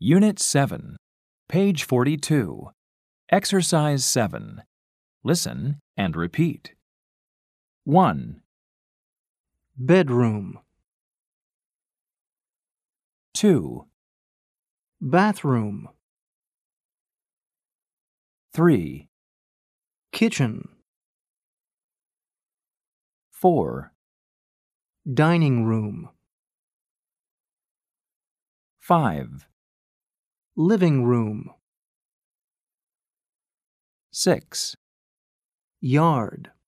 Unit 7, page 42. Exercise 7. Listen and repeat. 1, Bedroom, 2, bathroom, 3, kitchen, 4, dining room, 5, living room, 6, yard.